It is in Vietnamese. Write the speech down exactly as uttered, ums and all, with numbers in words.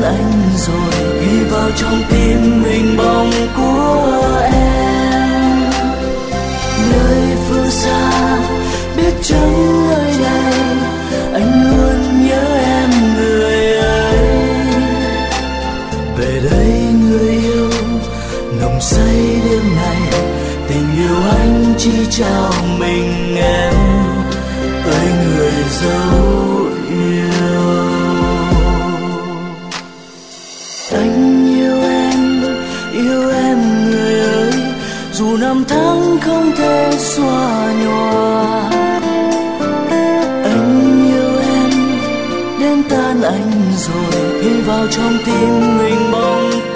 anh rồi, ghi vào trong tim hình bóng của em. Nơi phương xa biết chăng nơi đây, anh luôn nhớ em người ơi. Về đây người yêu, nồng say đêm này, tình yêu anh chỉ trao mình em, ơi người dấu yêu. Anh yêu em, yêu em người ơi, dù năm tháng không thể xóa nhòa. Anh yêu em đến tan anh rồi, ghi vào trong tim hình bóng